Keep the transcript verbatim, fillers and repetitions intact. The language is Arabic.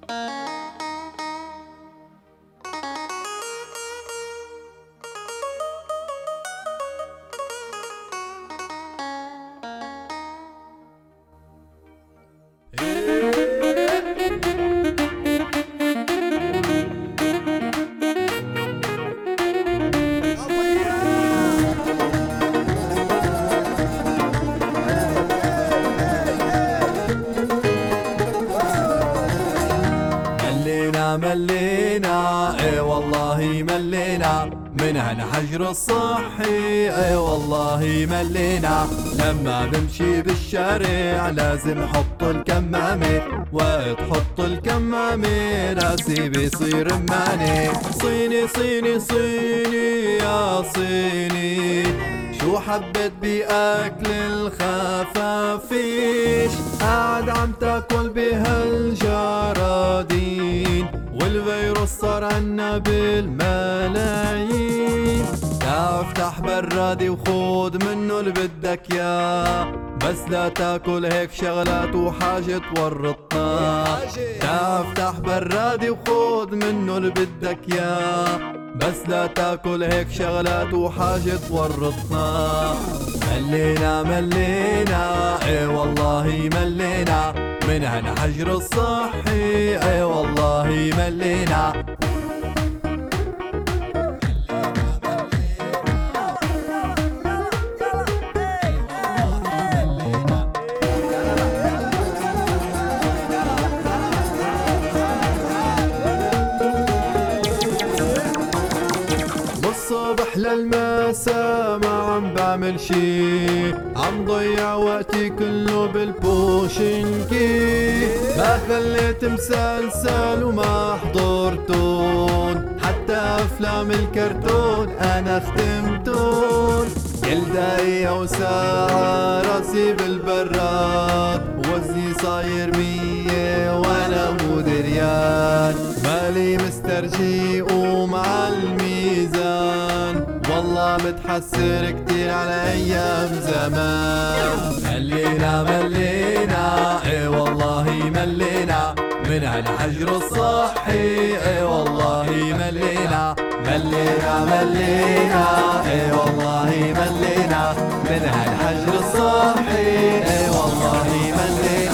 ملينا ملينا اي والله ملينا من هالحجر الصحي، اي والله ملينا. لما بمشي بالشارع لازم حط الكمامة، وتحط الكمامة راسي بيصير ماني. صيني صيني صيني يا صيني، شو حبيت بأكل الخفافيش؟ قاعد عم تاكل بهالجرادين، والفيروس صار عنا بالملايين. تعال افتح برادي وخود منه اللي بدك ياه، بس لا تاكل هيك شغلات وحاجة تورطنا. تعال افتح برادي وخود منه اللي بدك ياه، بس لا تاكل هيك شغلات وحاجة تورطنا. ملينا ملينا اي والله ملينا من هالحجر الصحي، اي والله ملينا. الصبح للمساء ما عم بعمل شي، عم ضيع وقتي كله بالبوشنكي. ما خليت مسلسل وما حضرتون، حتى افلام الكرتون انا ختمتون. كل دقيقة وساعة راسي بالبراد، وزني صاير مية وانا مو دريان. مالي مسترجي ومع الميزان، والله متحسر كتير على ايام زمان. ملينا ملينا اي والله ملينا من هالحجر الصحي، اي والله ملينا. ملينا ملينا اي والله ملينا من هالحجر الصحي، اي والله ملينا.